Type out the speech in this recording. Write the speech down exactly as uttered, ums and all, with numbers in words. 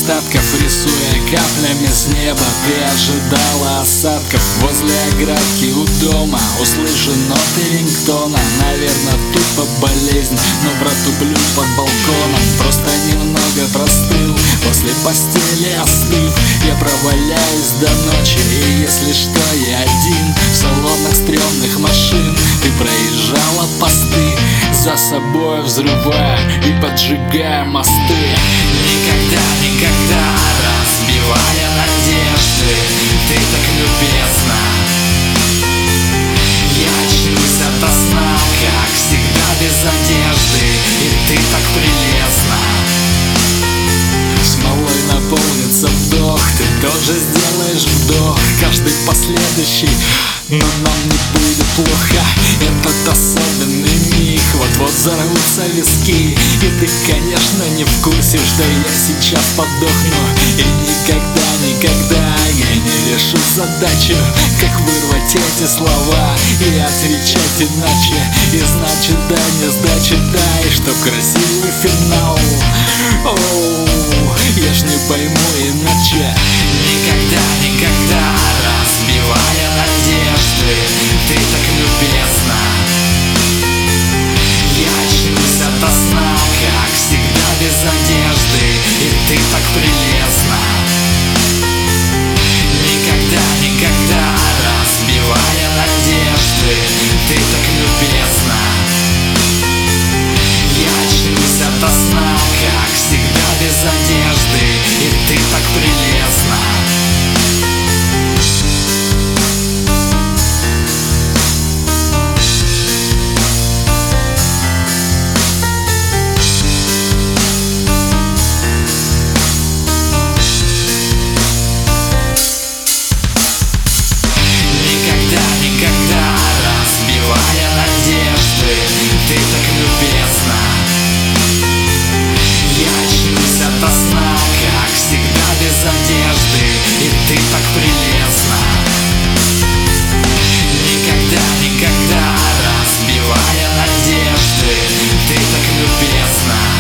остатков, рисуя каплями с неба. Ты ожидала осадков возле оградки у дома. Услышу ноты рингтона, наверное, тупо болезнь, но протуплю под балконом. Просто немного простыл, после постели остыв. Я проваляюсь до ночи, и если что, я один в салонах стрёмных машин. Ты проезжала посты, за собой взрывая и поджигая мосты. Никогда, никогда, разбивая надежды, ты так любезна. Я очнусь ото сна, как всегда без одежды, и ты так прелестна. Смолой наполнится вдох, ты тоже сделаешь вдох, каждый последующий, но нам не будет плохо. Этот особенный миг, вот-вот взорвутся виски, и ты, конечно, не в курсе, что я сейчас подохну. И никогда, никогда я не решу задачу, как вырвать эти слова и отвечать иначе. И значит, дай мне сдачи, дай, чтоб красивый финал. Оу, я ж не пойму иначе. Никогда, никогда, разбивая надежды, ты так любезна. Я очнусь ото сна, как всегда без одежды, и ты так прелестна. Никогда, никогда, разбивая надежды, ты так любезна. Я очнусь ото сна, как всегда без одежды, и ты так прелестна. Никогда, разбивая надежды, ты так любезна. Я очнусь ото сна, как всегда без одежды, и ты так прелестна. Никогда, никогда, разбивая надежды, ты так любезна.